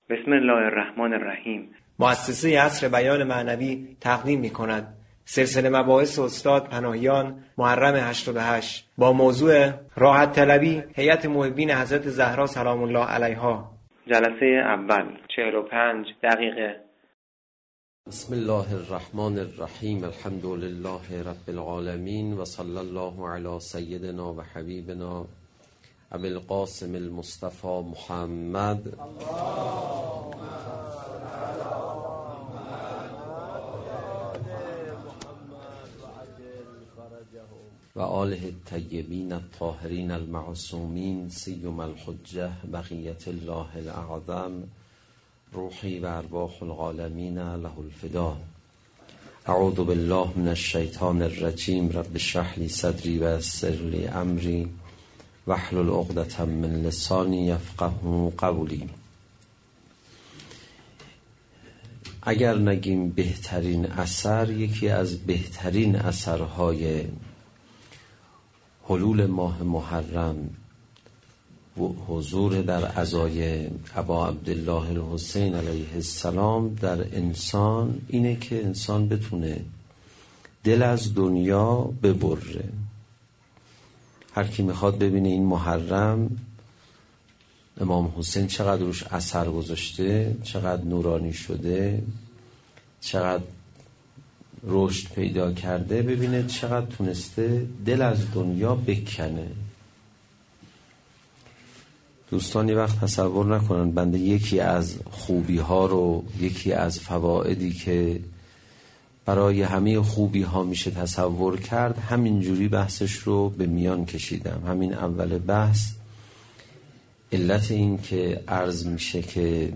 بسم الله الرحمن الرحیم. مؤسسه عصر بیان معنوی تقدیم می‌کند سلسله مباحث استاد پناهیان محرم 88 با موضوع راحت طلبی هیئت محبین حضرت زهرا سلام الله علیها. جلسه اول 45 دقیقه. بسم الله الرحمن الرحیم. الحمد لله رب العالمین و صلی الله علی سیدنا و حبیبنا ابی القاسم المصطفى محمد و آله الطیبین الطاهرین المعصومین سیما الحجة بقیة الله الاعظم روحی و ارواح العالمین له الفدا. اعوذ بالله من الشیطان الرجیم. رب اشرح لی صدری و یسر لی امری واحلل عقدة من لسانی یفقهوا قولی. اگر نگیم بهترین اثر، یکی از بهترین اثرهای حلول ماه محرم و حضور در عزای ابا عبدالله الحسین علیه السلام در انسان اینه که انسان بتونه دل از دنیا ببره. هر کی میخواد ببینه این محرم امام حسین چقدر روش اثر گذاشته، چقدر نورانی شده، چقدر رشد پیدا کرده، ببینه چقدر تونسته دل از دنیا بکنه. دوستان یه وقت تصور نکنن بنده یکی از خوبی ها رو، یکی از فوائدی که برای همه خوبی ها میشه تصور کرد، همینجوری بحثش رو به میان کشیدم. همین اول بحث علت این که عرض میشه که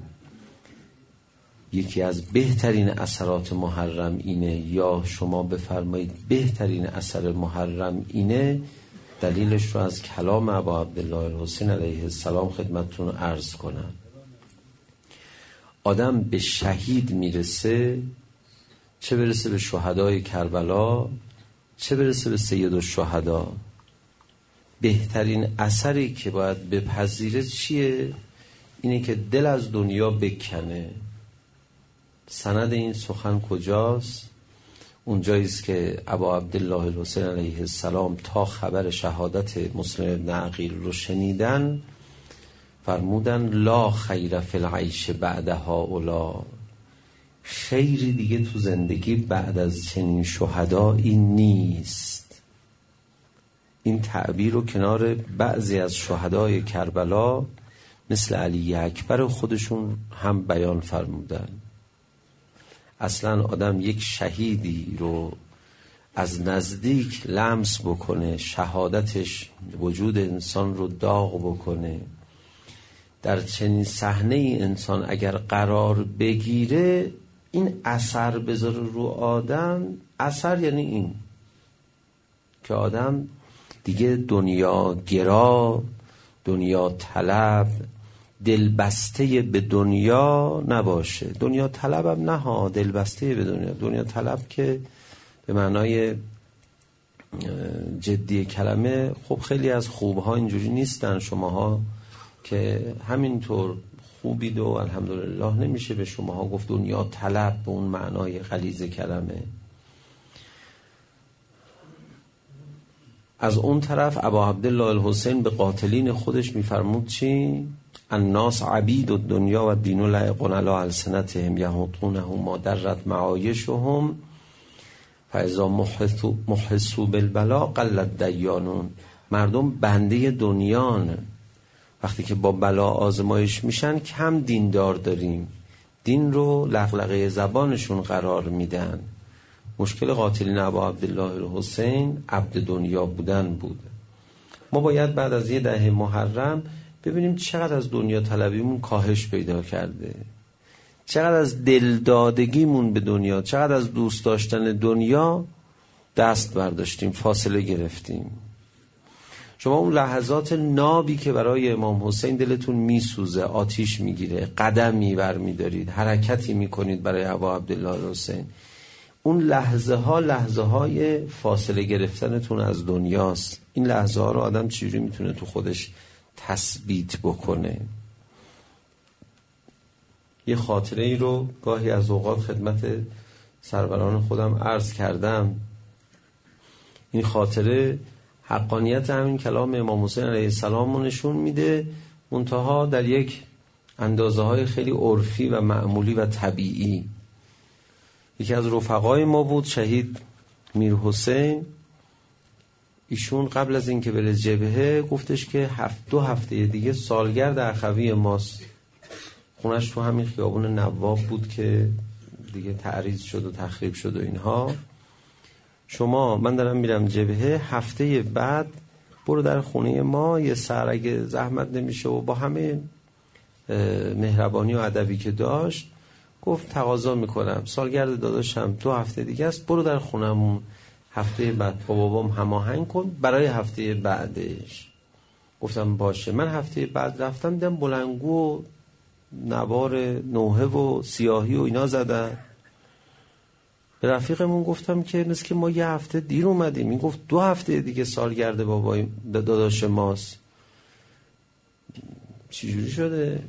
یکی از بهترین اثرات محرم اینه، یا شما بفرمایید بهترین اثر محرم اینه، دلیلش رو از کلام ابا عبدالله الحسین علیه السلام خدمتتون عرض کنم. آدم به شهید میرسه، چه برسه به شهدای کربلا، چه برسه به سید الشهدا. بهترین اثری که باید بپذیره چیه؟ اینه که دل از دنیا بکنه. سند این سخن کجاست؟ اونجاییست که ابا عبدالله الحسین علیه السلام تا خبر شهادت مسلم ابن عقیل رو شنیدن فرمودن لا خیر فی العیش بعد هؤلاء. خیری دیگه تو زندگی بعد از چنین شهدایی نیست. این تعبیر رو کنار بعضی از شهدای کربلا مثل علی اکبر خودشون هم بیان فرمودن. اصلا آدم یک شهیدی رو از نزدیک لمس بکنه، شهادتش وجود انسان رو داغ بکنه، در چنین صحنه ای انسان اگر قرار بگیره، این اثر بذاره رو آدم. اثر یعنی این که آدم دیگه دنیا گرا، دنیا طلب، دلبسته به دنیا نباشه. دنیا طلب هم نه ها، دلبسته به دنیا. دنیا طلب که به معنای جدی کلمه، خب خیلی از خوبها اینجوری نیستن. شماها که همینطور خوبید و الحمدلله نمیشه به شماها گفت دنیا طلب به اون معنای غلیظ کلمه. از اون طرف ابا عبدالله الحسین به قاتلین خودش میفرمود چی؟ الناس عبید الدنیا و الدین لایق علی السنتهم یحطونه ما درت معایشهم فاذا محسوا بالبلا قلت دیانون. مردم بنده دنیان، وقتی که با بلا آزمایش میشن کم دیندار داریم، دین رو لغلغه زبانشون قرار میدن. مشکل قاتلین ابا عبدالله الحسین عبد دنیا بودن بود. ما باید بعد از یه دهه محرم ببینیم چقدر از دنیا طلبیمون کاهش پیدا کرده، چقدر از دلدادگیمون به دنیا، چقدر از دوست داشتن دنیا دست برداشتیم، فاصله گرفتیم. شما اون لحظات نابی که برای امام حسین دلتون میسوزه، آتیش میگیره، قدمی برمیدارید، حرکتی میکنید برای ابا عبدالله الحسین، اون لحظه های فاصله گرفتنتون از دنیاست. این لحظه ها رو آدم چجوری میتونه تو خودش تثبیت بکنه؟ یه خاطره ای رو گاهی از اوقات خدمت سروران خودم عرض کردم. این خاطره حقانیت همین کلام امام حسین علیه السلام رو نشون میده، منتها در یک اندازه های خیلی عرفی و معمولی و طبیعی. یکی از رفقای ما بود شهید میر حسین، ایشون قبل از اینکه بره جبهه گفتش که 2 هفته دیگه سالگرد اخوی ماست. خونش تو همین خیابون نواب بود که دیگه تعریض شد و تخریب شد و اینها. من دارم میرم جبهه، هفته بعد برو در خونه ما یه سر اگه زحمت نمیشه، و با همه مهربانی و ادبی که داشت گفت تقاضا میکنم سالگرد داداشم 2 هفته دیگه است، برو در خونمون هفته بعد با بابام هماهنگ کن برای هفته بعدش. گفتم باشه. من هفته بعد رفتم، دیدم بلنگو و نوار نوحه و سیاهی و اینا زدن. به رفیقمون گفتم که مثل که ما یه هفته دیر اومدیم. این گفت 2 هفته دیگه سالگرد بابای داداش ماست. چی جوری شده؟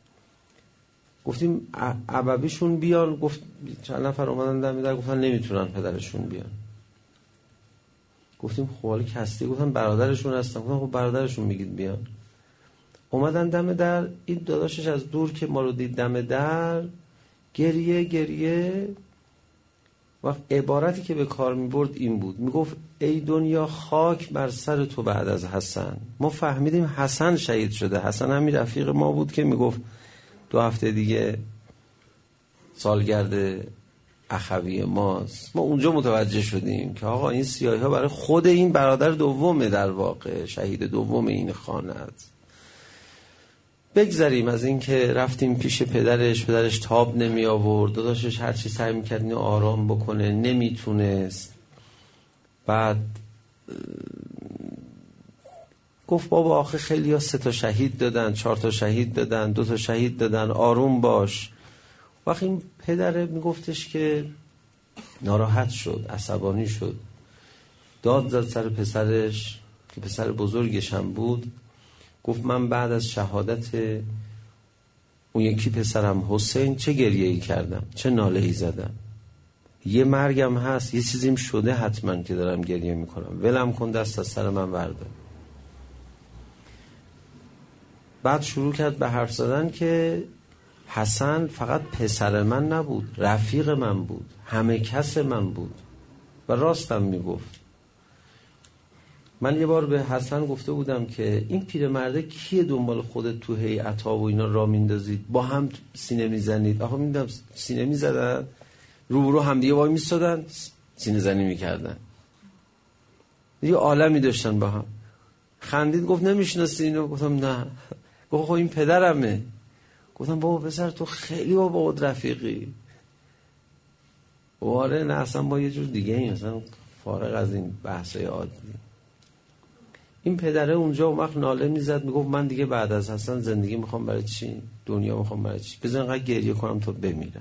گفتیم عبابیشون بیان. گفت چند نفر اومدن دم در، گفتن نمیتونن پدرشون بیان. گفتیم خب حالا کستی؟ گفتن برادرشون هستن. گفتم خب برادرشون میگید بیان. اومدن دم در، این داداشش از دور که ما رو دید دم در گریه و عبارتی که به کار میبرد این بود، میگفت ای دنیا خاک بر سر تو بعد از حسن. ما فهمیدیم حسن شهید شده. حسن همین رفیق ما بود که میگفت 2 هفته دیگه سالگرد اخوی ماست. ما اونجا متوجه شدیم که آقا این سیاهی ها برای خود این برادر دومه، در واقع شهید دوم این خانه است. بگذاریم از این که رفتیم پیش پدرش تاب نمی آورد، داداشش هر چی سعی میکرد اینو آرام بکنه نمیتونست. بعد گفت بابا آخه خیلی ها 3 تا شهید دادن، 4 تا شهید دادن، 2 تا شهید دادن، آروم باش. وقتی این پدره میگفتش که ناراحت شد، عصبانی شد، داد زد سر پسرش که پسر بزرگش هم بود. گفت من بعد از شهادت اون یکی پسرم حسین چه گریه‌ای کردم، چه ناله‌ای زدم. یه مرگم هست، یه چیزیم شده حتما که دارم گریه میکنم، ولم کن، دست از سر من بردار. بعد شروع کرد به حرف زدن که حسن فقط پسر من نبود، رفیق من بود، همه کس من بود. و راستم میگفت. من یه بار به حسن گفته بودم که این پیرمرده کیه دنبال خودت تو هیئت‌ها و اینا را میندازید، با هم سینه میزنید؟ آخه میدم سینه میزدن، رو هم دیگه وای میستادن سینه زنی میکردن، یه عالمی داشتن با هم. خندید گفت نمیشناسی اینو؟ گفتم نه. گفت خب این پدرمه. گفتم بابا پسر تو خیلی با رفیقی. واره نه اصلا با یه جور دیگه این، مثلا فارغ از این بحثای عادی. این پدره اونجا اون وقت ناله میزد، میگفت من دیگه بعد از حسن زندگی میخوام برای چی؟ دنیا میخوام برای چی؟ بذار اینقدر گریه کنم تا بمیرم.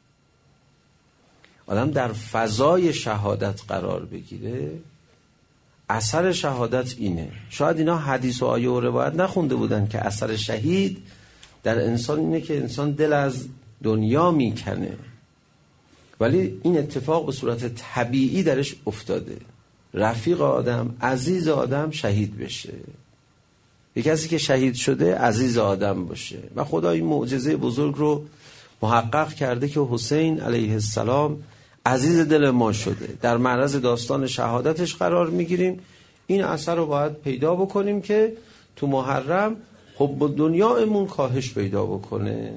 آدم در فضای شهادت قرار بگیره، اثر شهادت اینه. شاید اینا حدیث و آیه و روایت نخونده بودن که اثر شهید در انسان اینه که انسان دل از دنیا میکنه، ولی این اتفاق به صورت طبیعی درش افتاده. رفیق آدم، عزیز آدم شهید بشه، یک کسی که شهید شده عزیز آدم باشه. و خدا این معجزه بزرگ رو محقق کرده که حسین علیه السلام عزیز دل ما شده. در معرض داستان شهادتش قرار میگیریم. این اثر رو باید پیدا بکنیم که تو محرم حب دنیامون کاهش پیدا بکنه.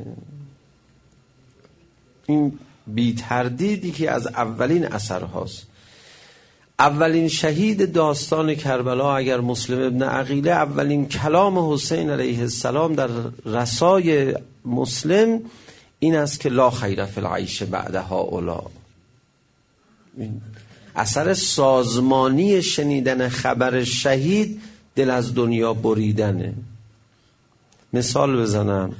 این بی تردیدی که از اولین اثر هاست. اولین شهید داستان کربلا اگر مسلم ابن عقیله، اولین کلام حسین علیه السلام در رسای مسلم این است که لا خیر فی العیش بعدها اولا. اثر سازمانی شنیدن خبر شهید دل از دنیا بریدنه. مثال بزنم،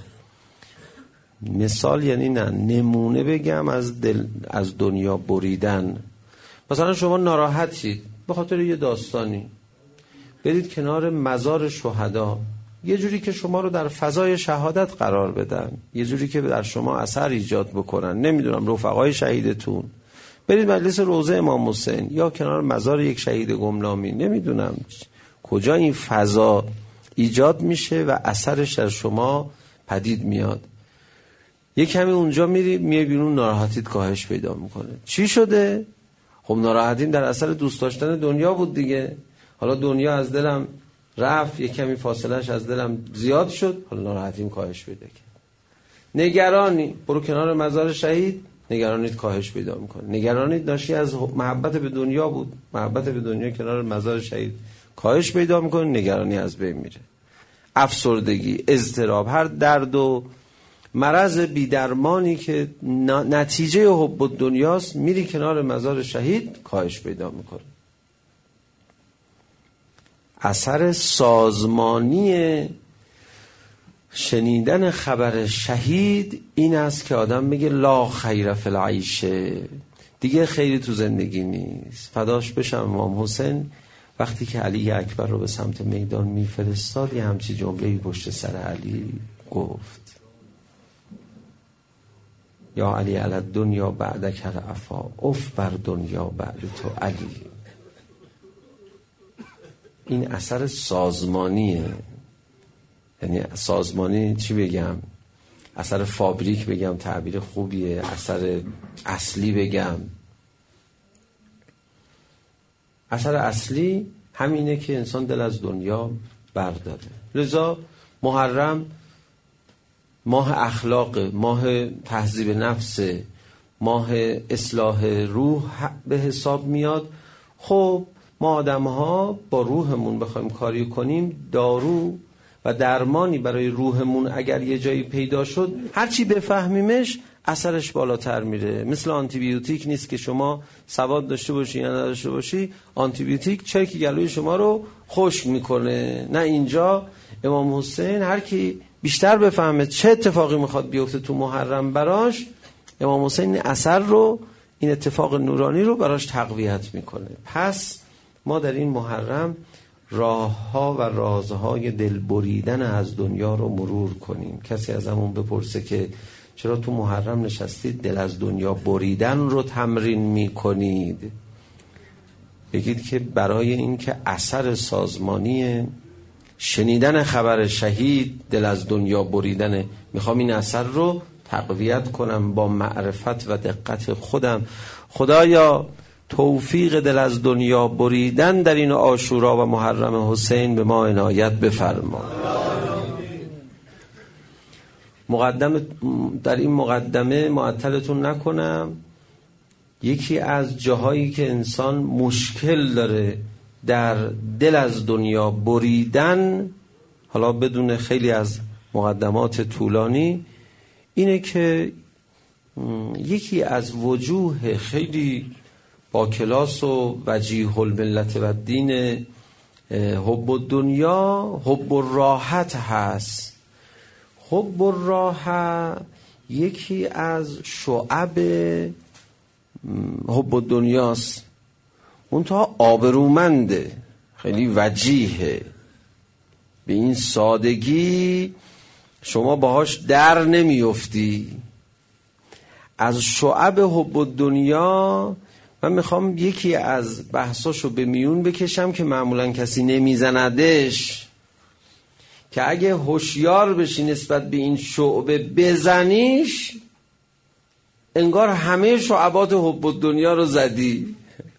مثال یعنی نه نمونه بگم از دنیا بریدن. مثلا شما ناراحتید به خاطر یه داستانی، برید کنار مزار شهدا، یه جوری که شما رو در فضای شهادت قرار بدن، یه جوری که در شما اثر ایجاد بکنن. نمیدونم رفقای شهیدتون، برید مجلس روضه امام حسین یا کنار مزار یک شهید گمنامی، نمیدونم کجا این فضا ایجاد میشه و اثرش در شما پدید میاد. یه کمی اونجا میای بیرون، ناراحتیت کاهش پیدا میکنه. چی شده؟ خب ناراحتیم در اثر دوست داشتن دنیا بود دیگه. حالا دنیا از دلم رفت، یه کمی فاصلهش از دلم زیاد شد، حالا ناراحتیم کاهش پیدا کرد. نگرانی، برو کنار مزار شهید، نگرانیت کاهش پیدا میکنه. نگرانیت ناشی از محبت به دنیا بود، محبت به دنیا کنار مزار شهید کاهش پیدا میکنه، نگرانی از بین میره. افسردگی، اضطراب، هر درد و مرض بی‌درمانی که نتیجه حب الدنیاست، میری کنار مزار شهید کاهش پیدا میکنه. اثر سازمانی شنیدن خبر شهید این است که آدم میگه لا خیر فی العیش، دیگه خیری تو زندگی نیست. فداش بشم امام حسین وقتی که علی اکبر رو به سمت میدان میفرستاد یه همچی جمله‌ای پشت سر علی گفت: یا علی علی دنیا بعدک رعفا، اف بر دنیا بعد تو علی. این اثر سازمانیه. یعنی سازمانی چی بگم؟ اثر فابریک بگم تعبیر خوبیه، اثر اصلی بگم. اثر اصلی همینه که انسان دل از دنیا برداره. لذا محرم ماه اخلاق، ماه تهذیب نفس، ماه اصلاح روح به حساب میاد. خب ما آدم ها با روحمون بخوایم کاری کنیم، دارو و درمانی برای روحمون اگر یه جایی پیدا شد، هرچی بفهمیمش اثرش بالاتر میره. مثل آنتی بیوتیک نیست که شما سواد داشته باشی یا نداشته باشی، آنتی بیوتیک چرک گلوی شما رو خشک میکنه. نه، اینجا امام حسین هر کی بیشتر بفهمه چه اتفاقی میخواد بیفته تو محرم براش، امام حسین این اثر رو، این اتفاق نورانی رو براش تقویت میکنه. پس ما در این محرم راه‌ها و رازهای دل بریدن از دنیا رو مرور کنیم. کسی از همون بپرسه که چرا تو محرم نشستید دل از دنیا بریدن رو تمرین میکنید، بگید که برای این که اثر سازمانی شنیدن خبر شهید دل از دنیا بریدنه، میخوام این اثر رو تقویت کنم با معرفت و دقت خودم. خدایا توفیق دل از دنیا بریدن در این عاشورا و محرم حسین به ما عنایت بفرما. در این مقدمه معطلتون نکنم. یکی از جاهایی که انسان مشکل داره در دل از دنیا بریدن، حالا بدون خیلی از مقدمات طولانی، اینه که یکی از وجوه خیلی با کلاس و وجیه الملت و دین حب الدنیا حب الراحت هست. حب الراحت یکی از شعب حب الدنیاست، منتها آبرومنده، خیلی وجیهه. به این سادگی شما باهاش در نمیفتی. از شعب حب الدنیا من میخوام یکی از بحثاشو به میون بکشم که معمولا کسی نمیزندش، که اگه هوشیار بشی نسبت به این شعبه بزنیش، انگار همه شعبات حب الدنیا رو زدی.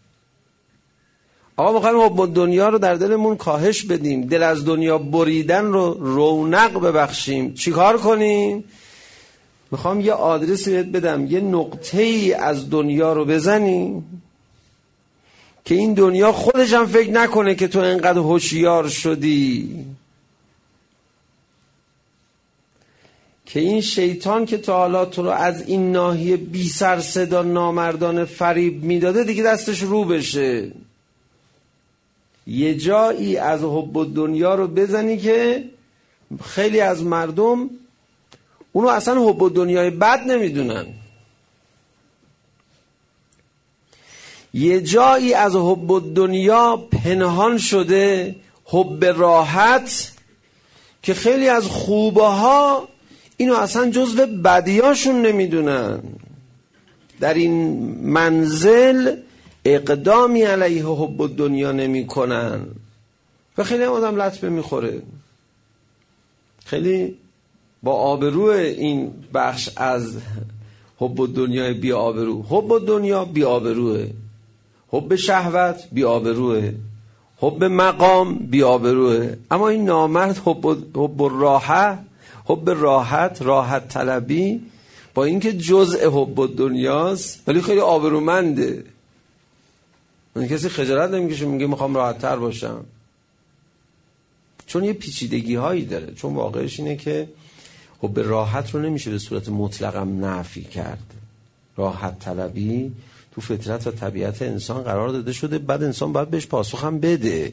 آقا میخوایم حب الدنیا رو در دلمون کاهش بدیم، دل از دنیا بریدن رو رونق ببخشیم. چی کار کنیم؟ میخوام یه آدرسی بهت بدم، یه نقطه‌ای از دنیا رو بزنی که این دنیا خودش هم فکر نکنه که تو انقدر هوشیار شدی، که این شیطان که تا حالا تو رو از این ناحیه بی سر صدا نامردانه فریب میداده دیگه دستش رو بشه. یه جایی از حب الدنیا رو بزنی که خیلی از مردم اونو اصلا حب الدنیای بد نمیدونن. یه جایی از حب الدنیا پنهان شده حب راحت، که خیلی از خوبه ها اینو اصلا جزو بدیاشون نمیدونن، در این منزل اقدامی علیه حب الدنیا نمی کنن و خیلی هم آدم لطمه میخوره. خیلی با آبرو این بخش از حب الدنیا بی آبرو. حب الدنیا بی آبروه، حب شهوت بی آبروه، حب مقام بی آبروه. اما این نامرد حب راحت، راحت طلبی، با اینکه جزء حب الدنیاست ولی خیلی آبرومنده. من کسی خجالت نمیکشه میگه میخوام راحت تر باشم، چون یه پیچیدگی هایی داره. چون واقعش اینه که حب راحت رو نمیشه به صورت مطلقم نفی کرد. راحت طلبی تو فطرت و طبیعت انسان قرار داده شده، بعد انسان باید بهش پاسخ هم بده.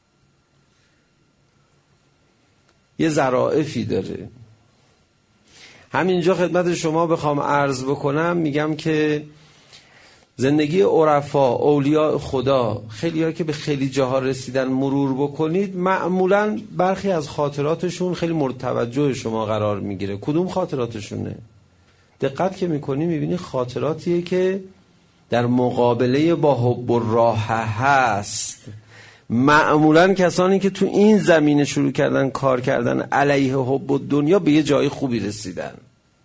یه ظرافی داره. همینجا خدمت شما بخوام عرض بکنم، میگم که زندگی عرفا، اولیاء خدا، خیلی ها که به خیلی جاها رسیدن مرور بکنید، معمولا برخی از خاطراتشون خیلی مورد توجه شما قرار میگیره. کدوم خاطراتشونه؟ دقت که میکنی میبینی خاطراتیه که در مقابله با حب الراحه هست. معمولا کسانی که تو این زمینه شروع کردن کار کردن علیه حب الدنیا به یه جای خوبی رسیدن.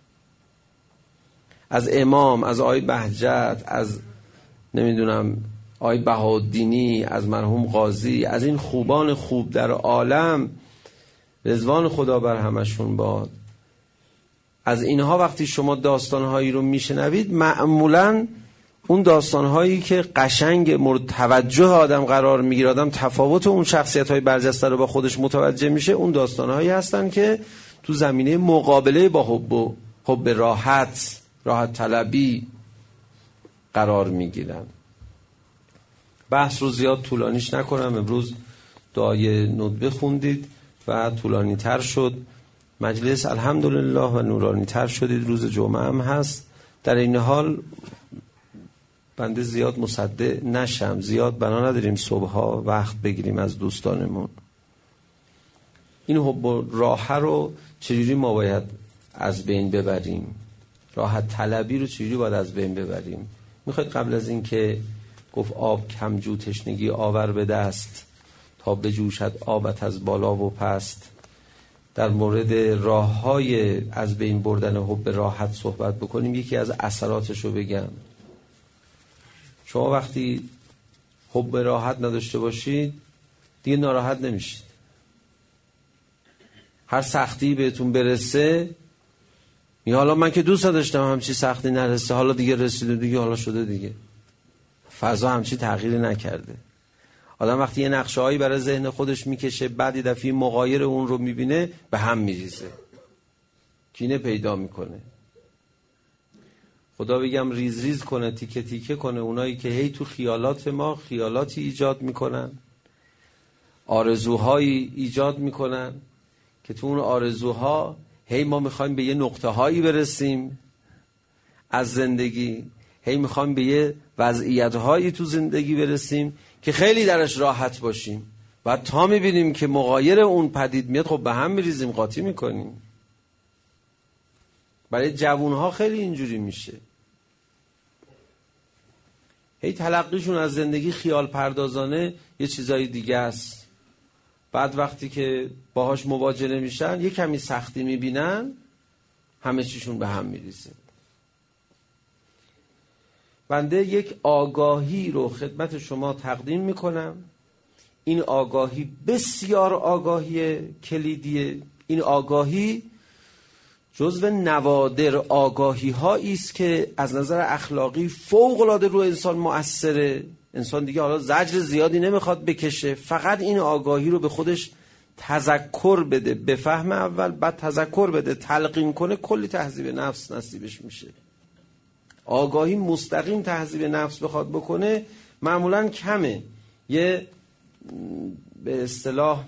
از امام، از آقای بهجت، از نمیدونم آقای بهاءالدینی، از مرحوم قاضی، از این خوبان خوب در عالم، رضوان خدا بر همشون باد. از اینها وقتی شما داستانهایی رو میشنوید، معمولا اون داستانهایی که قشنگ مورد توجه آدم قرار میگیره، آدم تفاوت اون شخصیت‌های برجسته رو با خودش متوجه میشه، اون داستانهایی هستن که تو زمینه مقابله با حب راحت طلبی قرار میگیرن. بحث رو زیاد طولانیش نکنم. امروز دعای ندبه خوندید و طولانی تر شد. مجلس الحمدلله و نورانی تر شدید. روز جمعه هم هست. در این حال بنده زیاد مصدع نشم، زیاد بنا نداریم صبحها وقت بگیریم از دوستانمون. این حب راحه رو چجوری ما باید از بین ببریم؟ راحت طلبی رو چجوری باید از بین ببریم؟ میخواید قبل از این که گفت آب کمجو تشنگی آور به دست، تا بجوشد آبت از بالا و پست، در مورد راه‌های از بین بردن حب راحت صحبت بکنیم. یکی از اثراتش رو بگم. شما وقتی حب راحت نداشته باشید دیگه ناراحت نمیشید. هر سختی بهتون برسه حالا من که دوست داشتم همچی سختی نرسه، حالا دیگه رسیده، دیگه حالا شده، دیگه فضا همچی تغییری نکرده. آدم وقتی یه نقشه هایی برای ذهن خودش میکشه، بعد یه دفعه مغایر اون رو میبینه، به هم میریزه، کینه پیدا میکنه. خدا بگم ریز ریز کنه، تیکه تیکه کنه اونایی که هی تو خیالات ما خیالاتی ایجاد میکنن، آرزوهایی ایجاد میکنن که تو اون آرزوها هی ما میخوایم به یه نقطه هایی برسیم از زندگی، هی میخوایم به یه وضعیت هایی تو زندگی برسیم که خیلی درش راحت باشیم. بعد تا میبینیم که مغایر اون پدید میاد، خب به هم میریزیم، قاطی میکنیم. برای جوانها خیلی اینجوری میشه. هی تلقیشون از زندگی خیال پردازانه یه چیزای دیگه است. بعد وقتی که باهاش مواجه نمیشن، یه کمی سختی میبینن، همه چیشون به هم میریزه. بنده یک آگاهی رو خدمت شما تقدیم میکنم. این آگاهی بسیار آگاهی کلیدیه. این آگاهی جزو نوادر آگاهی هایی است که از نظر اخلاقی فوق العاده رو انسان مؤثره. انسان دیگه حالا زجر زیادی نمیخواد بکشه، فقط این آگاهی رو به خودش تذکر بده، به فهم اول، بعد تذکر بده، تلقین کنه، کلی تهذیب نفس نصیبش میشه. آگاهی مستقیم تهذیب نفس بخواد بکنه معمولا کمه. یه به اصطلاح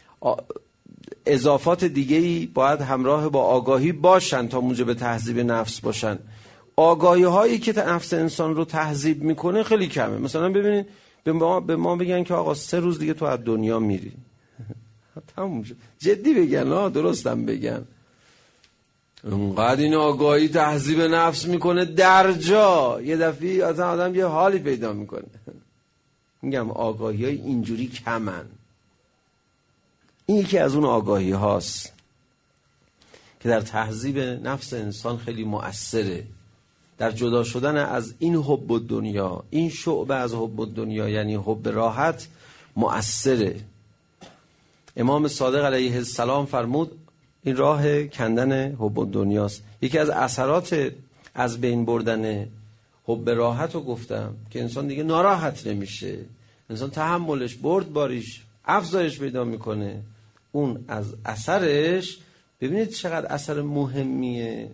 اضافات دیگه‌ای باید همراه با آگاهی باشن تا موجب تهذیب نفس باشن. آگاهی هایی که نفس انسان رو تهذیب میکنه خیلی کمه. مثلا ببینید به ما بگن که آقا 3 روز دیگه تو از دنیا میری. تموم شد. جدی بگن، درستم بگن. اونقدر این آگاهی تهذیب نفس میکنه در جا، یه دفعه از آدم یه حالی پیدا میکنه. میگم آگاهی های اینجوری کمن. این یکی از اون آگاهی هاست که در تهذیب نفس انسان خیلی مؤثره، در جدا شدن از این حب الدنیا، این شعبه از حب الدنیا یعنی حب راحت مؤثره. امام صادق علیه السلام فرمود این راه کندن حب الدنیاست. یکی از اثرات از بین بردن حب راحت رو گفتم که انسان دیگه ناراحت نمیشه، انسان تحملش، بردباریش افزایش پیدا میکنه. اون از اثرش ببینید چقدر اثر مهمیه.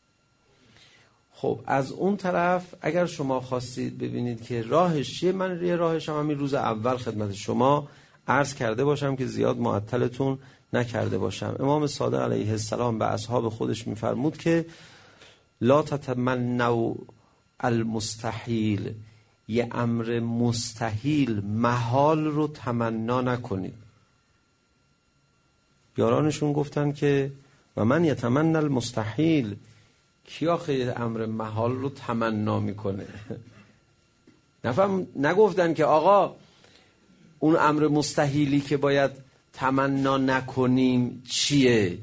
خب از اون طرف اگر شما خواستید ببینید که راهش چیه، من یه راهش هم همین روز اول خدمت شما عرض کرده باشم که زیاد معطلتون نکرده باشم. امام صادق علیه السلام به اصحاب خودش میفرمود که لا تتمنوا المستحیل، یه امر مستحیل، محال رو تمنا نکنید. یارانشون گفتن که و من یتمنى المستحیل، کی آخه امر محال رو تمنا میکنه؟ نگفتن که آقا اون امر مستحیلی که باید تمنا نکنیم چیه؟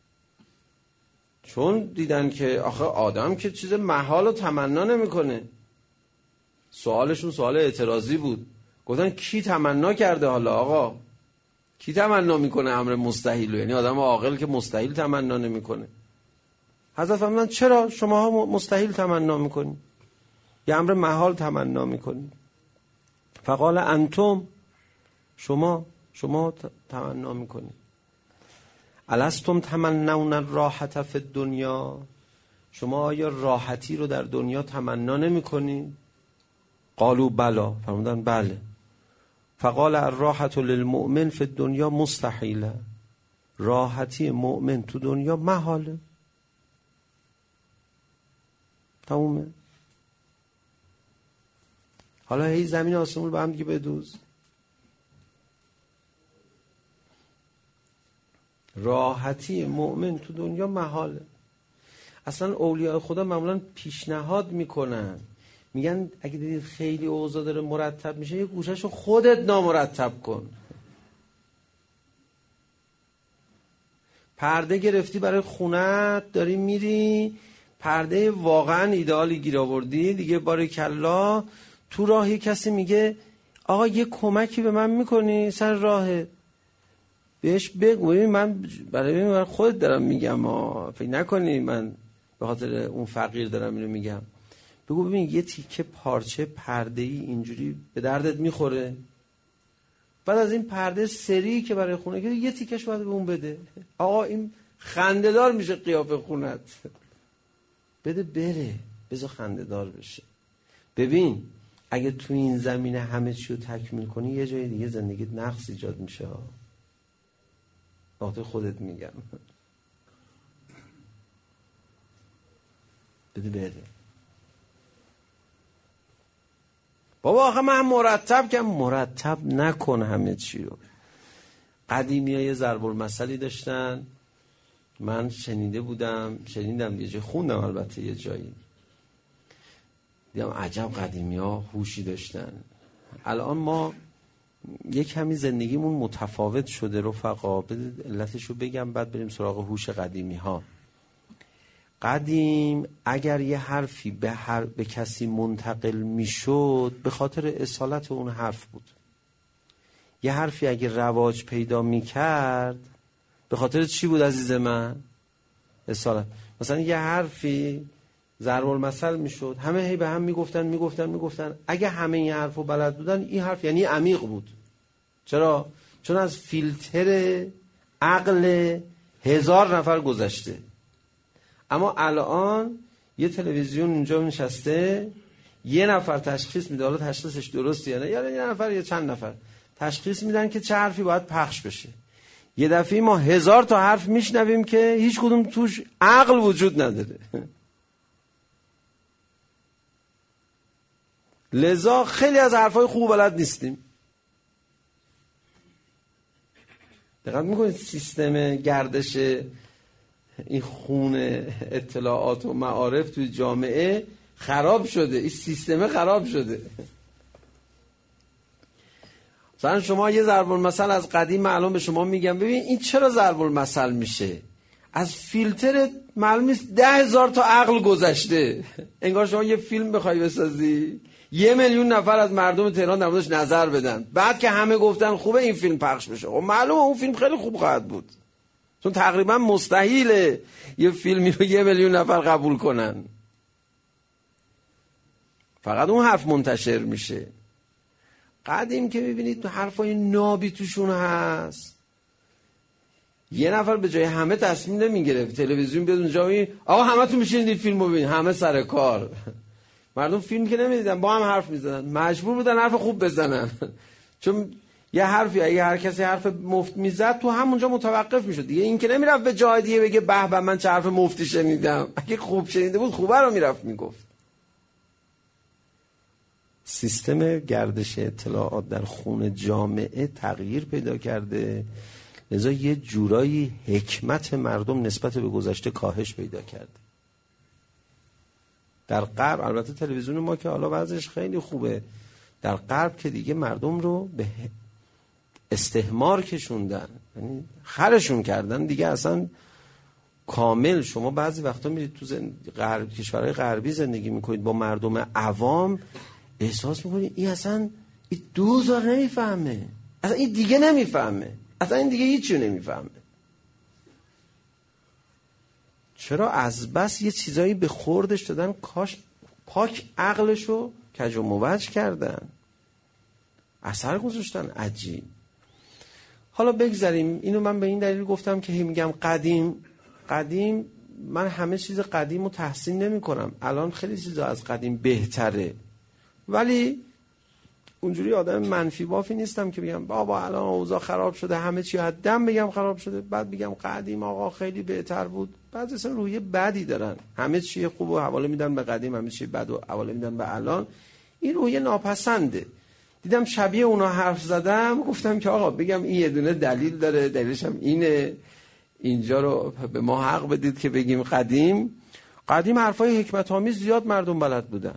چون دیدن که آخه آدم که چیز محال رو تمنا نمیکنه. سوالشون سوال اعتراضی بود. گفتن کی تمنا کرده حالا آقا؟ کی تمنا میکنه امر مستحیل؟ یعنی آدم عاقل که مستحیل تمنا نمیکنه. حضرت فرمودن چرا شماها مستحیل تمنا میکنید؟ یه امر محال تمنا میکنید. فقال انتم، شما تمنا میکنید. الستم تمنون الراحة فی الدنیا، شما آیا راحتی رو در دنیا تمنا نمیکنید؟ قالوا بلا، فرمودن بله. فقال الراحة للمؤمن فی الدنیا مستحیله، راحتی مؤمن تو دنیا محاله. تمومه. حالا هی زمین آسمون با هم دیگه بدوز. راحتی مؤمن تو دنیا محاله. اصلا اولیاء خدا معمولا پیشنهاد میکنن، میگن اگه دیدید خیلی اوضاع داره مرتب میشه یه گوشهشو خودت نامرتب کن. پرده گرفتی برای خونت، داری میری پرده واقعا ایدئالی گیر آوردی دیگه، باریکلا تو راه یه کسی میگه آقا یه کمکی به من میکنی سر راهت، بهش بگو من برای خودت دارم میگم، فکر نکنی من به خاطر اون فقیر دارم اینو میگم. بگو ببین یه تیکه پارچه پرده‌ای اینجوری به دردت میخوره، بعد از این پرده سری که برای خونه که یه تیکش باید به اون بده. آقا این خنده‌دار میشه قیافه خونت، بده بره، بذار خنده‌دار بشه. ببین اگه تو این زمینه همه چی رو تکمیل کنی یه جای دیگه زندگیت نقص ایجاد میشه. وقتی خودت میگم بده بره. بابا آخه من مرتب نکن همه چی رو. قدیمی ها یه ضرب المثلی داشتن، من شنیدم یه جای خوندم، البته یه جایی دیدم عجب قدیمی ها هوشی داشتن. الان ما یه کمی زندگیمون متفاوت شده رفقا، علتش رو بگم بعد بریم سراغ هوش قدیمی ها. قدیم اگر یه حرفی به کسی منتقل میشد به خاطر اصالت اون حرف بود. یه حرفی اگر رواج پیدا میکرد به خاطر چی بود عزیز من؟ اصالت. مثلا یه حرفی ضرب المثل میشد، همه هی به هم میگفتن. اگه همه این حرفو بلد بودن این حرف یعنی عمیق بود. چرا؟ چون از فیلتر عقل 1000 نفر گذشته. اما الان یه تلویزیون اینجا نشسته، یه نفر تشخیص میده، حالا تشخیصش درسته یا نه، یا یه نفر یا چند نفر تشخیص میدن که چه حرفی باید پخش بشه. یه دفعه ما 1000 تا حرف میشنویم که هیچ کدوم توش عقل وجود نداره. لذا خیلی از حرفای خوب بلد نیستیم. دقت میکنید سیستم گردش این خون اطلاعات و معارف توی جامعه خراب شده، این سیستم خراب شده. مثلا شما یه ضرب المثل از قدیم معلوم به شما میگم، ببین این چرا ضرب المثل میشه؟ از فیلتر معلوم نیست 10,000 تا عقل گذشته. انگار شما یه فیلم بخوای بسازی 1,000,000 نفر از مردم تهران در موردش نظر بدن، بعد که همه گفتن خوبه این فیلم پخش بشه، خب معلومه اون فیلم خیلی خوب خواهد بود، چون تقریبا مستحیله یه فیلمی رو 1,000,000 نفر قبول کنن. فقط اون حرف منتشر میشه. قدیم که ببینید حرفای نابی توشون هست، یه نفر به جای همه تصمیم نمیگرفت تلویزیون بیاد اونجا بگه آقا همتون میشینید این فیلمو ببینید، همه سر کار. مردم فیلم که نمیدیدن، با هم حرف میزدن، مجبور بودن حرف خوب بزنن. چون یه حرفی اگه هر کسی حرف مفت میزد تو همونجا متوقف میشد دیگه. این که نمیرفت به جای دیگه بگه به به من چه حرف مفتی شنیدم، اگه خوب شنیده بود خوبه رو میرفت میگفت. سیستم گردش اطلاعات در خون جامعه تغییر پیدا کرده، لذا یه جورایی حکمت مردم نسبت به گذشته کاهش پیدا کرده. در غرب البته تلویزیون ما که حالا وضعش خیلی خوبه، در غرب که دیگه مردم رو به استحمار کشوندن، یعنی خرشون کردن دیگه اصلا کامل. شما بعضی وقتا میرید تو کشورهای غربی زندگی میکنید با مردم عوام، احساس میکنید این اصلا این 2000 نمیفهمه، اصلا این دیگه نمیفهمه، اصلا این دیگه هیچی نمیفهمه. چرا؟ از بس یه چیزایی به خوردش دادن، کاش پاک عقلشو کج و موج کردن، اثر گذاشتن. عجیب. حالا بگذاریم اینو. من به این دلیل گفتم که میگم قدیم من همه چیز قدیم رو تحسین نمی کنم، الان خیلی چیزا از قدیم بهتره، ولی اونجوری آدم منفی بافی نیستم که بگم بابا الان اوضاع خراب شده همه چی از دم بگم خراب شده، بعد بگم قدیم آقا خیلی بهتر بود. بعضی اصلا روحیه بدی دارن، همه چی خوب و حواله میدن به قدیم، همه چی بد و حواله میدن به الان. این روحیه ناپسنده. دیدم شبیه اونا حرف زدم، گفتم که آقا بگم این یه دونه دلیل داره، دلیلش هم اینه، اینجا رو به ما حق بدید که بگیم قدیم حرفای حکمت آمیز زیاد مردم بلد بودن،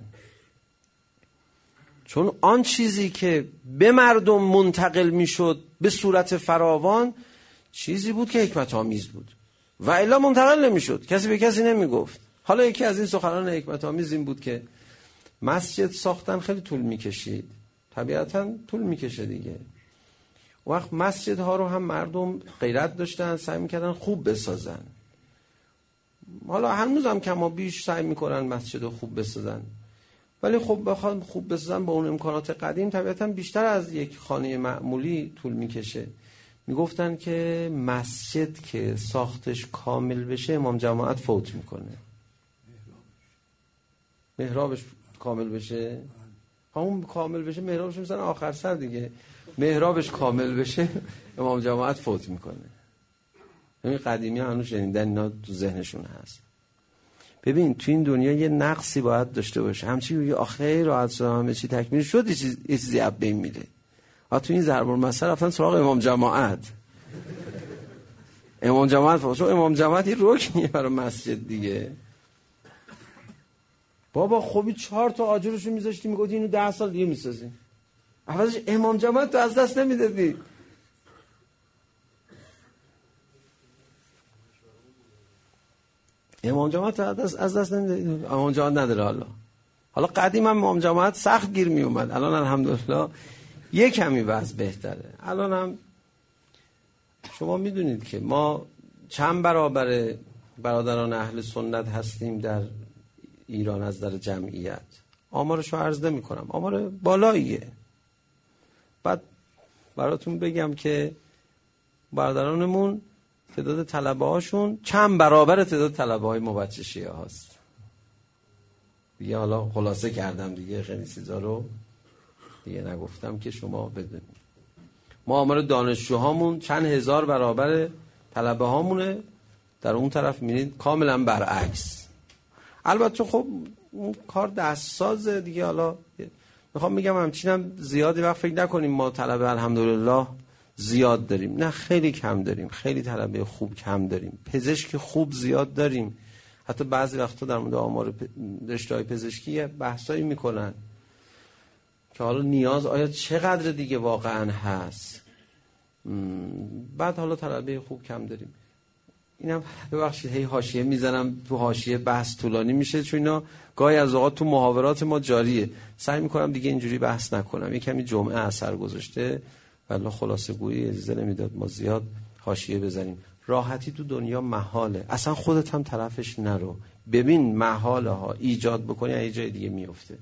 چون آن چیزی که به مردم منتقل میشد به صورت فراوان چیزی بود که حکمت آمیز بود و الا منتقل نمیشد، کسی به کسی نمیگفت. حالا یکی از این سخنان حکمت آمیز این بود که مسجد ساختن خیلی طول میکشید، طبیعتاً طول میکشه دیگه. وقت مسجد ها رو هم مردم غیرت داشتن، سعی میکردن خوب بسازن. حالا هنوز هم کما بیش سعی میکنن مسجد رو خوب بسازن، ولی خب بخواد خوب بسازن با اون امکانات قدیم طبیعتاً بیشتر از یک خانه معمولی طول میکشه. میگفتن که مسجد که ساختش کامل بشه امام جماعت فوت میکنه. محرابش کامل بشه، همون کامل بشه محرابش میزنن آخر سر دیگه، محرابش کامل بشه امام جماعت فوت میکنه. همین قدیمی ها هنوز شنیدن، اینا تو ذهنشون هست. ببین تو این دنیا یه نقصی باید داشته باشه، همچین میگه آخه راحت شد همه چی تکمیل شد، یه چیزی از بین میره. تو این ضرب المثل رفتن سراغ امام جماعت. امام جماعت یه رکنیه برای مسجد دیگه. بابا خوبی 4 تا آجرشو میذاشتی میگفتی اینو 10 سال دیگه میسازی، عوضش امام جماعت تو از دست نمیدادی. امام جماعت از دست نمیدادی. امام جماعت نداره. حالا قدیم هم امام جماعت سخت گیر می اومد، الان الحمدلله یک کمی وضع بهتره. الان هم شما میدونید که ما چند برابر برادران اهل سنت هستیم در ایران از در جمعیت. آمارشو عرض نمی کنم، آمار بالاییه. بعد براتون بگم که برادرانمون تعداد طلبه هاشون چند برابر تعداد طلبه های موجه شیعه هاست. دیگه حالا خلاصه کردم دیگه، خیلی چیزا رو دیگه نگفتم که شما بدونید. ما آمار دانشجوهامون چند هزار برابر طلبه هامونه، در اون طرف می‌بینید کاملا برعکس. البته خب اون کار دستساز دیگه. حالا میخوام میگم همچینم زیادی وقت فکر نکنیم ما طلبه الحمدلله زیاد داریم؟ نه، خیلی کم داریم. خیلی طلبه خوب کم داریم. پزشک خوب زیاد داریم. حتی بعضی وقتا در مورد آمار رشته‌های پزشکی بحثایی میکنن که حالا نیاز آیا چقدر دیگه واقعا هست. بعد حالا طلبه خوب کم داریم. اینم ببخشید هی حاشیه میزنم، تو حاشیه بحث طولانی میشه، چون اینا گاهی از اوقات تو محاورات ما جاریه. سعی میکنم دیگه اینجوری بحث نکنم. یه کمی جمعه اثر گذاشته والله خلاصه گویی اجازه نمیداد ما زیاد حاشیه بزنیم. راحتی تو دنیا محاله. اصلا خودت هم طرفش نرو. ببین محاله ها ایجاد بکنی یه جای دیگه میفته.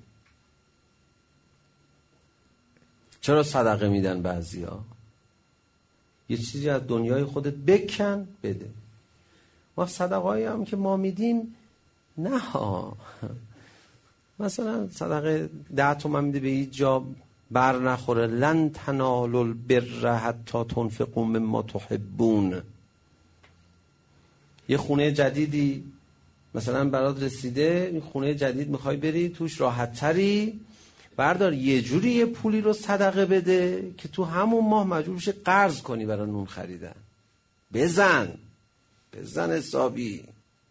چرا صدقه میدن بعضیا؟ یه چیزی از دنیای خودت بکن بده. ما صدقه‌ای هم که ما میدیم نه ها، مثلا صدقه 10 تومن میده به هیچ جا بر نخوره. لن تنالوا البر حتی تنفقوا مما تحبون. یه خونه جدیدی مثلا برات رسیده، این خونه جدید میخوای بری توش راحت تری، بردار یه جوری یه پولی رو صدقه بده که تو همون ماه مجبور بشه قرض کنی برای نون خریدن. بزن حسابی.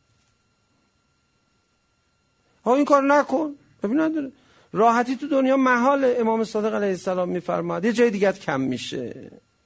این کار نکن. ببین نداره راحتی تو دنیا محاله. امام صادق علیه السلام میفرماد یه جای دیگه کم میشه.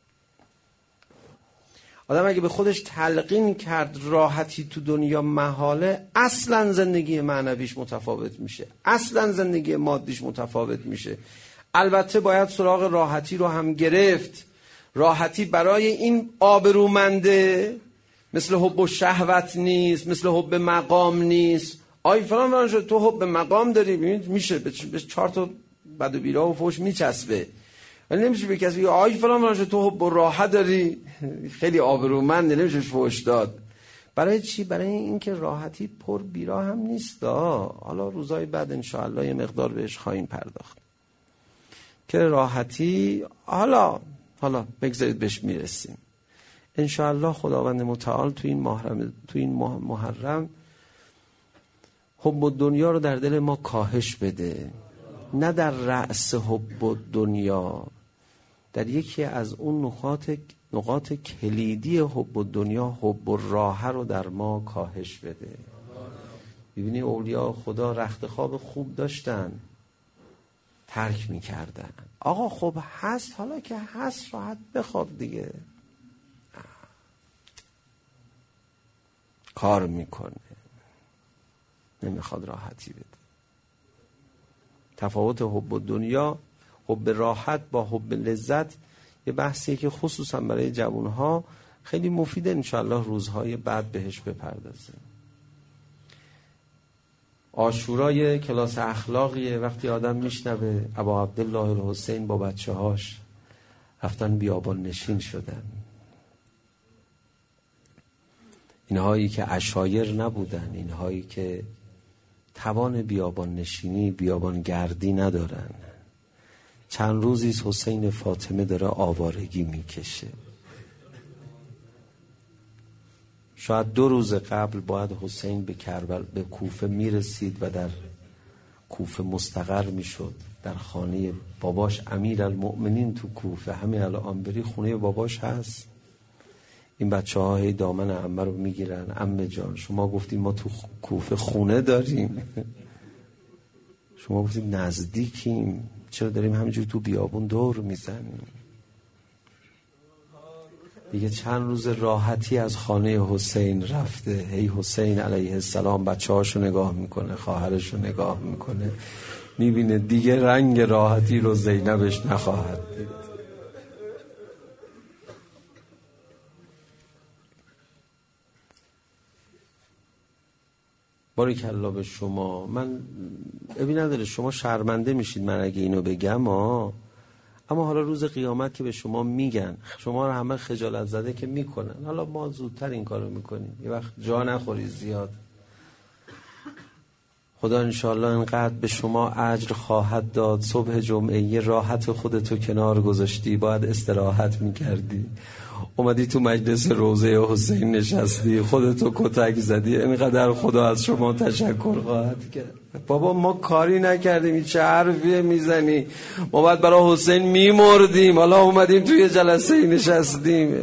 آدم اگه به خودش تلقین کرد راحتی تو دنیا محاله، اصلا زندگی معنویش متفاوت میشه، اصلا زندگی مادیش متفاوت میشه. البته باید سراغ راحتی رو هم گرفت. راحتی برای این آبرومنده مثل حب و شهوت نیست، مثل حب مقام نیست. فلان شد تو حب مقام داری، میشه به 4 تا بد و بیرا و فوش میچسبه، ولی نمیشه به کسی بگه فلان شد تو حب و راحت داری، خیلی آبرومند، نمیشه فوش داد. برای چی؟ برای اینکه راحتی پر بیرا هم نیست. حالا روزای بعد انشاءالله یه مقدار بهش خواهیم پرداخت که راحتی حالا بگذارید بهش میرسیم انشاءالله. خداوند متعال تو این محرم حب الدنیا رو در دل ما کاهش بده، نه در رأس حب الدنیا، در یکی از اون نقاط کلیدی حب الدنیا حب الراحه رو در ما کاهش بده. ببینی اولیاء خدا رخت خواب خوب داشتن، ترک میکردن. آقا خب هست، حالا که هست راحت بخواب دیگه. کار میکنه، نمیخواد راحتی بده. تفاوت حب الدنیا، حب راحت با حب لذت یه بحثیه که خصوصا برای جوانها خیلی مفیده. انشاءالله روزهای بعد بهش بپردازیم. عاشورای کلاس اخلاقیه. وقتی آدم میشنوه ابا عبدالله الحسین با بچه‌هاش رفتن بیابان نشین شدن، اینهایی که عشایر نبودن، اینهایی که توان بیابان نشینی، بیابان گردی ندارن، چند روزی حسین فاطمه داره آوارگی میکشه. شاید 2 روز قبل باید حسین به کوفه میرسید و در کوفه مستقر میشد، در خانه باباش امیرالمؤمنین تو کوفه. همین الان بری خونه باباش هست. این بچه ها هی دامن عمه رو میگیرن، عمه جان شما گفتید ما تو کوفه خونه داریم، شما گفتید نزدیکیم، چرا داریم همینجوری تو بیابون دور میزنیم؟ دیگه چند روز راحتی از خانه حسین رفته. هی حسین علیه السلام بچه هاشو نگاه میکنه، خواهرشو نگاه میکنه، میبینه دیگه رنگ راحتی رو زینبش نخواهد دید. باریکالله به شما. من ببین نداره شما شرمنده میشید من اگه اینو بگم اما حالا روز قیامت که به شما میگن، شما رو همه خجالت زده که میکنن. حالا ما زودتر این کارو میکنیم، یه وقت جا نخوری زیاد. خدا انشاءالله انقدر به شما اجر خواهد داد. صبح جمعه یه راحت خودتو کنار گذاشتی، باید استراحت میکردی، اومدی تو مجلس روضه حسین نشستی، خودتو کتک زدی، اینقدر خدا از شما تشکر خواهد کرد. بابا ما کاری نکردیم، این چه حرفیه میزنی؟ ما باید برای حسین میمردیم، حالا اومدیم توی جلسه نشستیم.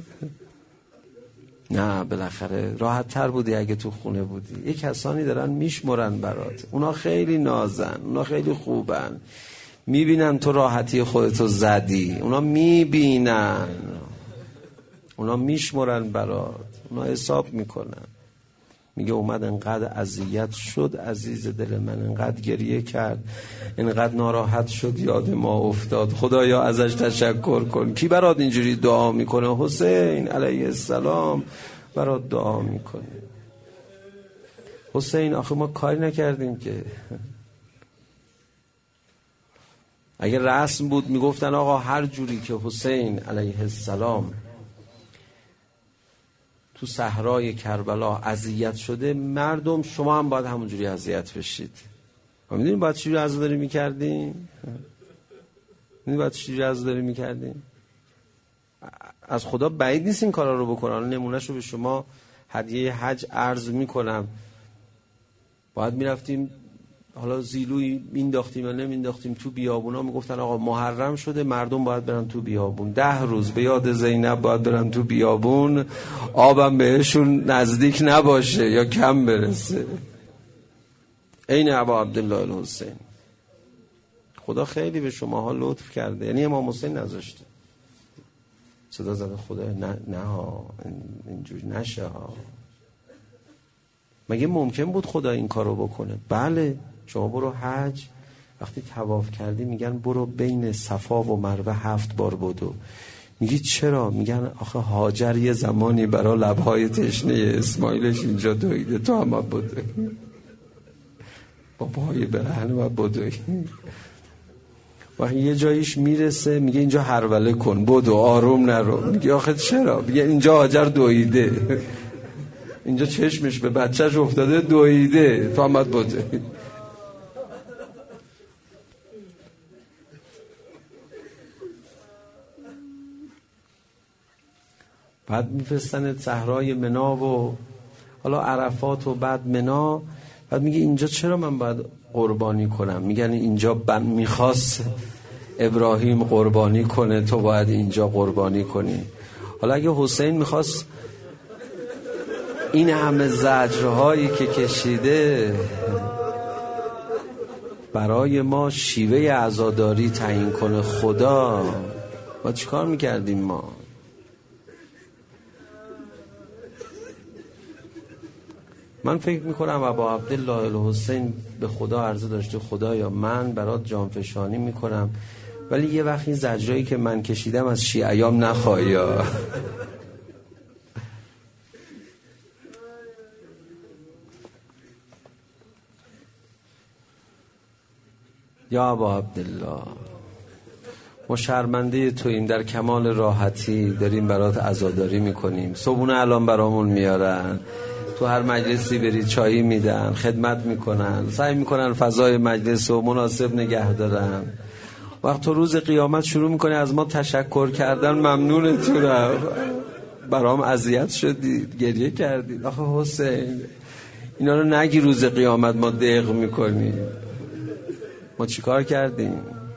نه بالاخره راحت تر بودی اگه تو خونه بودی. یه کسانی دارن میشمرن برات، اونا خیلی نازن، اونا خیلی خوبن، میبینن تو راحتی خودتو زدی، اونا میبینن، اونا میشمرن برات، اونا حساب میکنن. میگه اومد انقدر اذیت شد عزیز دل من، انقدر گریه کرد، انقدر ناراحت شد، یاد ما افتاد، خدایا ازش تشکر کن. کی برات اینجوری دعا میکنه؟ حسین علیه السلام برات دعا میکنه. حسین آخه ما کاری نکردیم که. اگه رسم بود میگفتن آقا هر جوری که حسین علیه السلام تو صحرای کربلا اذیت شده، مردم شما هم باید همونجوری اذیت بشید. ما میدونیم باید چجوری عزاداری میکردیم؟ از خدا بعید نیست این کارا رو بکنن. نمونهش رو به شما هدیه حج عرض میکنم. باید میرفتیم، حالا زیلوی مینداختیم یا نمینداختیم تو بیابونا، میگفتن آقا محرم شده مردم باید برن تو بیابون، 10 روز به یاد زینب باید برن تو بیابون، آبم بهشون نزدیک نباشه یا کم برسه. عین ابا عبدالله الحسین. خدا خیلی به شماها لطف کرده. یعنی امام حسین نذاشته. صدا زده خدا نه ها، اینجوری نشه ها. مگه ممکن بود خدا این کارو بکنه؟ بله. شما برو حج، وقتی طواف کردی میگن برو بین صفا و مروه 7 بار بدو. میگی چرا؟ میگن آخه هاجر یه زمانی برای لبهای تشنه اسماعیلش اینجا دویده، تو هم بدوی، با پای برهنه و بدوی. وقتی یه جاییش میرسه میگه اینجا هروله کن، بدو، آروم نرو. میگه آخه چرا؟ میگه اینجا هاجر دویده، اینجا چشمش به بچهش افتاده دویده، تو هم باید بدوی. بعد میفرستن صحرای منا و حالا عرفات و بعد منا. بعد میگه اینجا چرا من باید قربانی کنم؟ میگن اینجا میخواست ابراهیم قربانی کنه، تو باید اینجا قربانی کنی. حالا اگه حسین میخواست این همه زجرهایی که کشیده برای ما شیوه عزاداری تعیین کنه خدا، ما چیکار میکردیم ما؟ من فکر میکنم ابا عبدالله الحسین به خدا عرضه داشته خدایا من برات جانفشانی میکنم، ولی یه وقت این زجرایی که من کشیدم از شیعیام نخواهی. یا ابا عبدالله ما شرمنده توییم، در کمال راحتی داریم برات عزاداری میکنیم، صبحونه الان برامون میارن، تو هر مجلسی بری چایی میدن، خدمت میکنن، سعی میکنن فضای مجلس رو مناسب نگه دارن. وقت تو روز قیامت شروع میکنی از ما تشکر کردن، ممنونتونم، برام اذیت شدید، گریه کردید. آخه حسین اینا رو نگی روز قیامت ما دق میکنیم. ما چیکار کردیم؟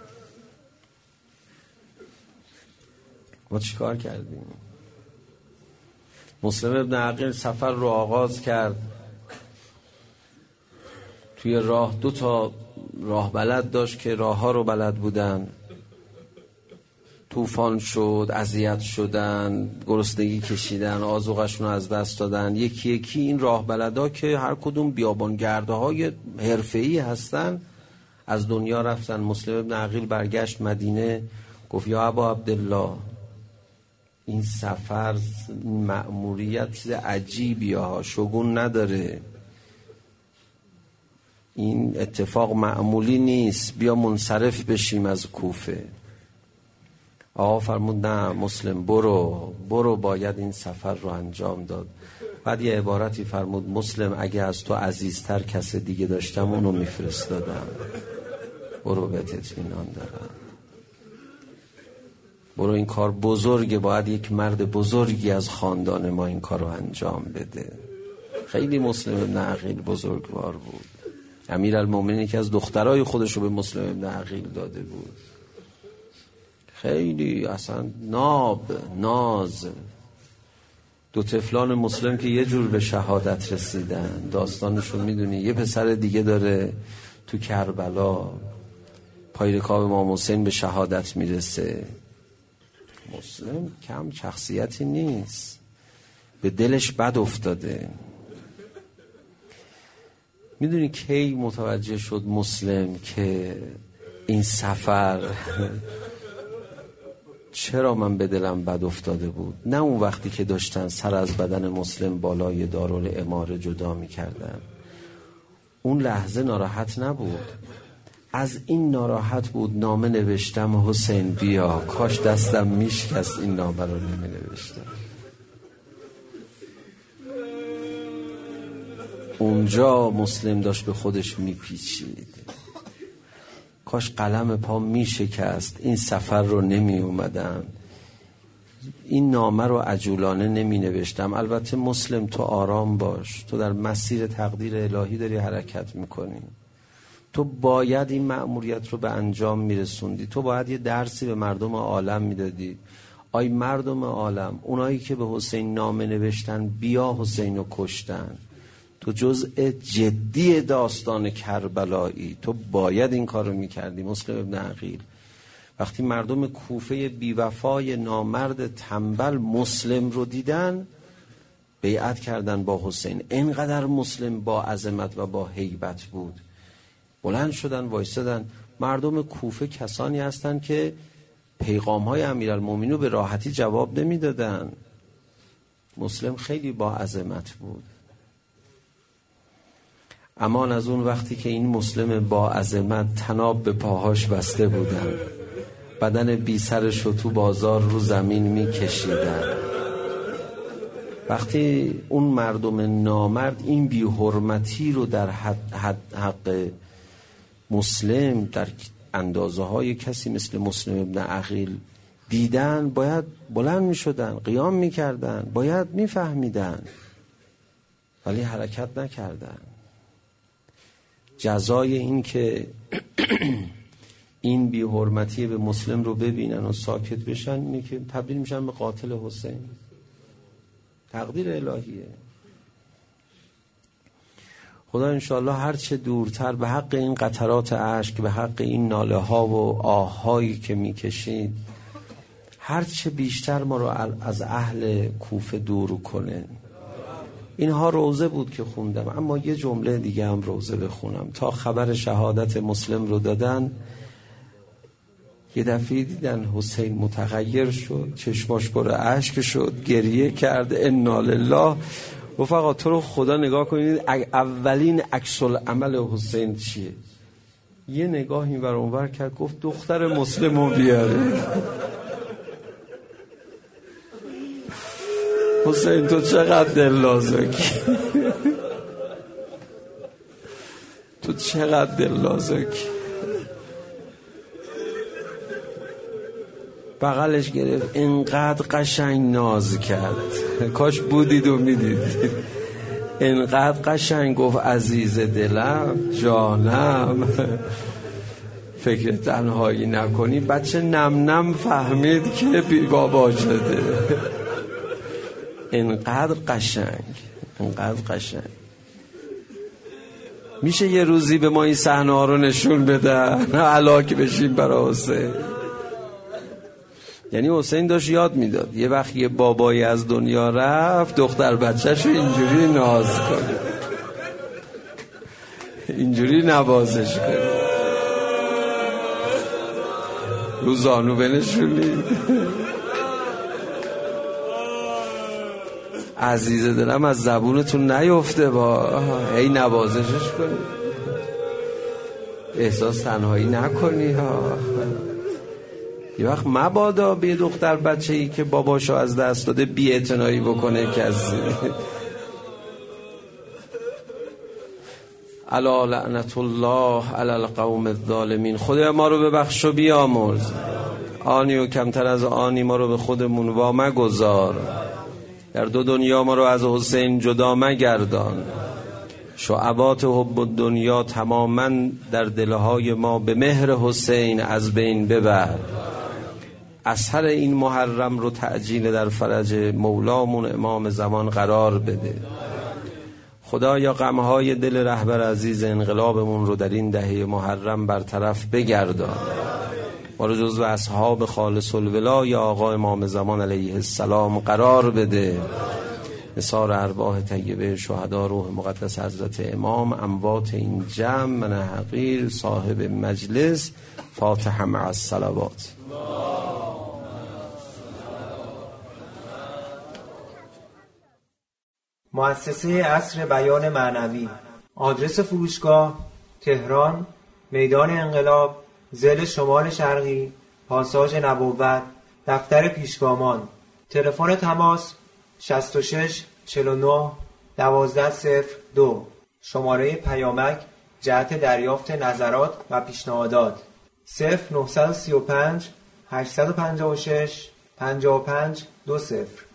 مسلم ابن عقیل سفر رو آغاز کرد، توی راه 2 تا راه بلد داشت که راه ها رو بلد بودن. طوفان شد، اذیت شدن، گرسنگی کشیدن، آذوقشون رو از دست دادن. یکی یکی این راه بلدا که هر کدوم بیابانگرده های حرفه‌ای هستن از دنیا رفتن. مسلم ابن عقیل برگشت مدینه، گفت یا ابا عبدالله این سفر مأموریت چیز عجیبیه ها، شگون نداره، این اتفاق معمولی نیست، بیا منصرف بشیم از کوفه. آقا فرمود نه مسلم برو باید این سفر رو انجام داد. بعد یه عبارتی فرمود مسلم اگه از تو عزیزتر کس دیگه داشتم اونو میفرستادم، برو بهت اطمینان دارم. برو این کار بزرگه، باید یک مرد بزرگی از خاندان ما این کار رو انجام بده. خیلی مسلم ابن عقیل بزرگوار بود. امیرالمومنین که از دخترای خودش رو به مسلم ابن عقیل داده بود. خیلی اصلا ناز. دو طفلان مسلم که یه جور به شهادت رسیدن، داستانشون میدونی. یه پسر دیگه داره تو کربلا پای رکاب امام حسین به شهادت میرسه. مسلم کم شخصیتی نیست، به دلش بد افتاده. میدونی کی متوجه شد مسلم که این سفر چرا من به دلم بد افتاده بود؟ نه اون وقتی که داشتن سر از بدن مسلم بالای دارالاماره جدا میکردن، اون لحظه ناراحت نبود. از این ناراحت بود نامه نوشتم حسین بیا، کاش دستم میشکست این نامه رو نمی نوشتم. اونجا مسلم داشت به خودش میپیچید، کاش قلم پا میشکست این سفر رو نمی اومدم، این نامه رو عجولانه نمی نوشتم. البته مسلم تو آرام باش، تو در مسیر تقدیر الهی داری حرکت میکنی، تو باید این مأموریت رو به انجام میرسوندی، تو باید یه درسی به مردم عالم میدادی. آی مردم عالم، اونایی که به حسین نامه نوشتن بیا حسین رو کشتن، تو جزء جدی داستان کربلایی، تو باید این کار رو میکردی. مسلم ابن عقیل وقتی مردم کوفه بیوفای نامرد تنبل مسلم رو دیدن بیعت کردن با حسین. اینقدر مسلم با عظمت و با هیبت بود، بلند شدن وایسادن. مردم کوفه کسانی هستند که پیغام‌های امیرالمومنین رو به راحتی جواب نمیدادن. مسلم خیلی با عظمت بود. امان از اون وقتی که این مسلم با عظمت طناب به پاهاش بسته بودن، بدن بی سرش رو تو بازار رو زمین می کشیدن. وقتی اون مردم نامرد این بی حرمتی رو در حق مسلم در اندازه های کسی مثل مسلم ابن عقیل دیدن، باید بلند می شدن، قیام می کردن، باید می فهمیدن، ولی حرکت نکردن. جزای این که این بی حرمتی به مسلم رو ببینن و ساکت بشن اینه که تبدیل میشن به قاتل حسین. تقدیر الهیه. خدا انشاءالله هرچه دورتر به حق این قطرات اشک، به حق این ناله ها و آهایی که میکشید، هرچه بیشتر ما رو از اهل کوفه دور کنه. اینها روزه بود که خوندم، اما یه جمله دیگه هم روزه بخونم. تا خبر شهادت مسلم رو دادن، یه دفعه دیدن حسین متغیر شد، چشماش پر اشک شد، گریه کرد، انا لله. رفقا تو رو خدا نگاه کنید اولین عکس العمل حسین چیه؟ یه نگاه این ور اون ور کرد، گفت دختر مسلم رو بیاره. حسین تو چقدر دل نازکی، تو چقدر دل نازکی. بغلش گرفت، اینقدر قشنگ ناز کرد، کاش بودید و میدید. اینقدر قشنگ گفت عزیز دلم، جانم، فکر تنهایی نکنی. بچه نم نم فهمید که بی بابا شده. اینقدر قشنگ، اینقدر قشنگ. میشه یه روزی به ما این صحنه ها رو نشون بدن، هلاک بشیم برای حسین. یعنی حسین داشت یاد میداد یه وقت یه بابایی از دنیا رفت، دختر بچه‌شو اینجوری ناز کنه، اینجوری نوازش کنه، رو زانو بنشونید. عزیز دلم از زبونتون نیفته، با هی نوازشش کنی، احساس تنهایی نکنی ها. یه وقت مبادا به دختر بچه‌ای که باباشو از دست داده بی اعتنایی بکنه کسی. الا لعنت الله علی القوم الظالمین. خدا ما رو ببخش و بیامرز. آنی و کمتر از آنی ما رو به خودمون وا مگذار. در دو دنیا ما رو از حسین جدا مگردان. شعبات حب الدنیا تماما در دلهای ما به مهر حسین از بین ببر. اثر این محرم رو تعجیل در فرج مولامون امام زمان قرار بده. خدایا غمهای دل رهبر عزیز انقلابمون رو در این دهه محرم برطرف بگردان. ما رو جزو اصحاب خالص الولا یا آقا امام زمان علیه السلام قرار بده. نثار ارواح طیبه شهدا روح مقدس حضرت امام، اموات این جمع، من حقیر صاحب مجلس، فاتحه مع الصلوات. مؤسسه عصر بیان معنوی. آدرس فروشگاه: تهران، میدان انقلاب، ضلع شمال شرقی، پاساژ نبوت، دفتر پیشگامان. تلفن تماس 66 49 1202. شماره پیامک جهت دریافت نظرات و پیشنهادات 0935 856 55 20.